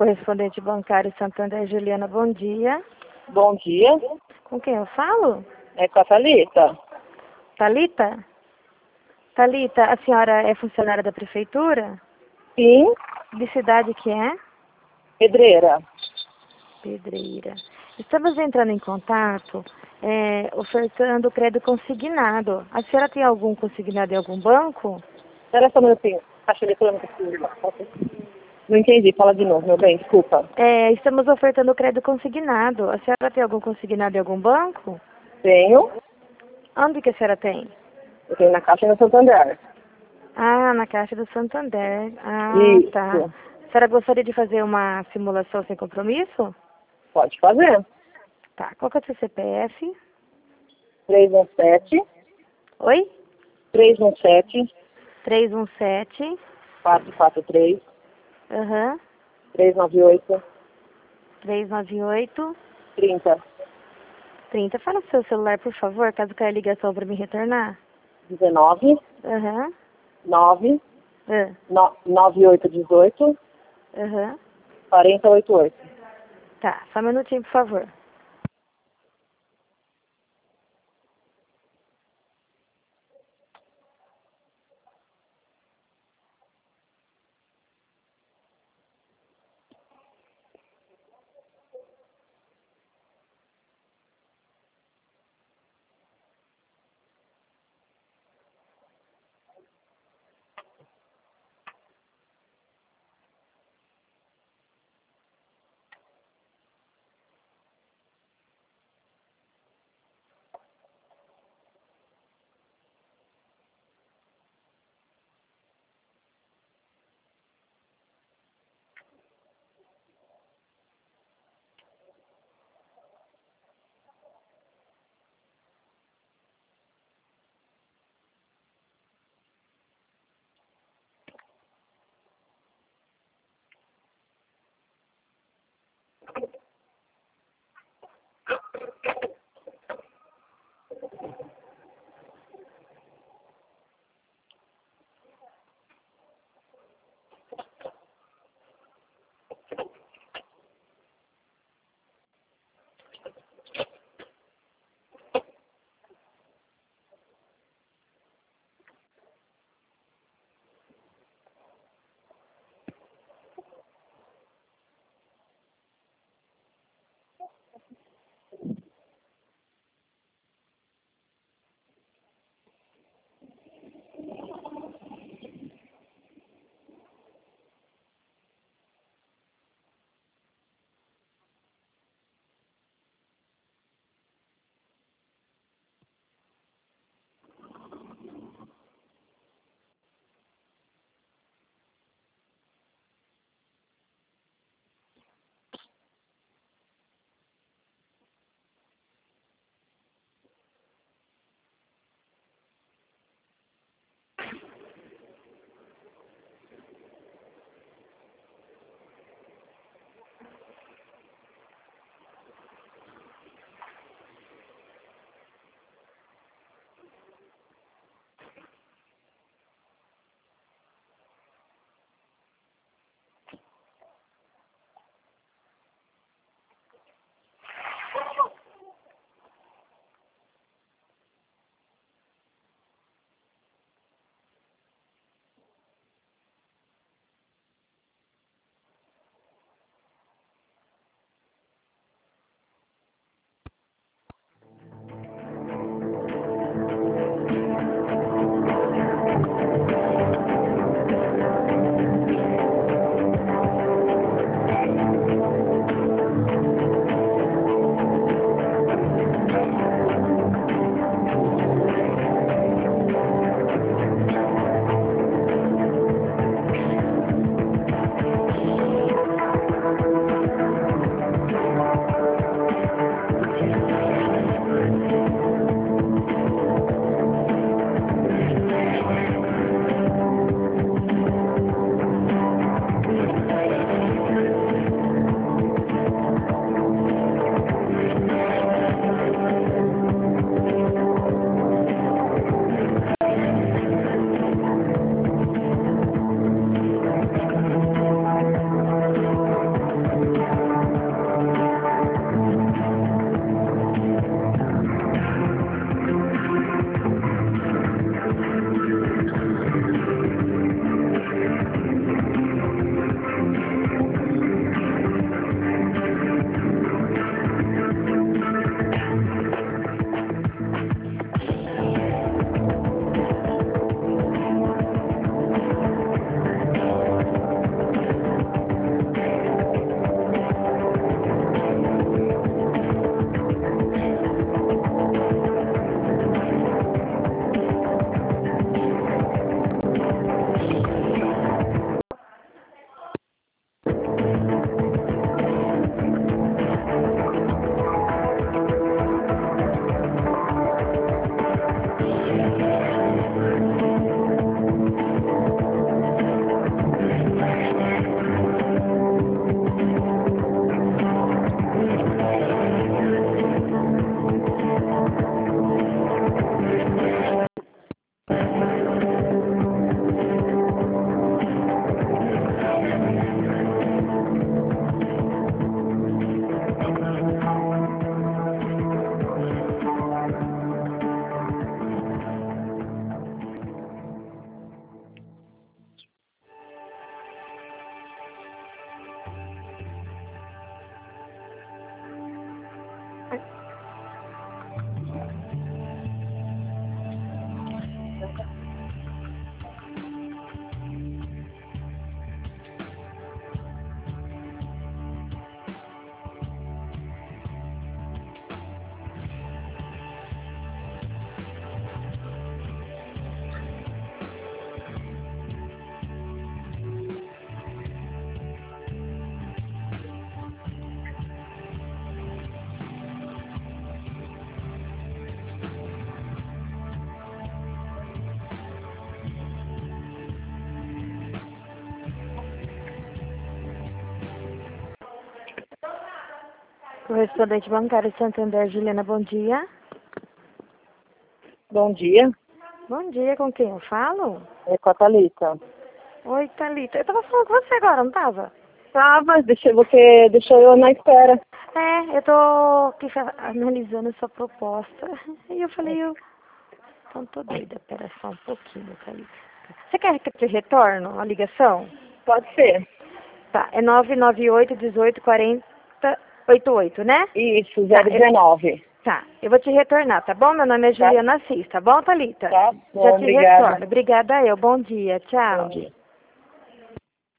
correspondente bancário Santander, Juliana, bom dia. Bom dia, Com quem eu falo? é com a Thalita. Thalita? Thalita, a senhora é funcionária da prefeitura? Sim, De cidade que é? pedreira. Pedreira. Estamos entrando em contato, ofertando crédito consignado. A senhora tem algum consignado em algum banco? Espera só um minutinho. Caixa eletrônica. Não entendi, fala de novo, meu bem, desculpa. Estamos ofertando crédito consignado. A senhora tem algum consignado em algum banco? Tenho, Onde que a senhora tem? eu tenho na Caixa no Santander. Ah, na Caixa do Santander. Ah, Isso, tá. A senhora gostaria de fazer uma simulação sem compromisso? pode fazer. Tá. Qual que é o seu CPF? 317, Oi? 317, 317. 443, Aham. 398, 398. 30, 30. Fala o seu celular, por favor, caso caia a ligação para me retornar. 19, Aham. 9, Ah, 9818, Aham. 4088. Tá. Só um minutinho, por favor. Correspondente bancário Santander, Juliana, bom dia. Bom dia. Bom dia, com quem eu falo? É com a Thalita. Oi, Thalita. Eu tava falando com você agora, não tava? Tava, você deixou eu na espera. É, eu tô aqui analisando a sua proposta. E eu falei, então tô doida, pera só um pouquinho, Thalita. Você quer que eu te retorno a ligação? Pode ser. Tá, é 998-1840-88, né? Isso, Tá, 019. Tá, eu vou te retornar, tá bom? Meu nome é Tá. Juliana Assis, tá bom, Thalita? Tá bom, Já te obrigada. retorno. Obrigada eu, bom dia, tchau. Bom dia.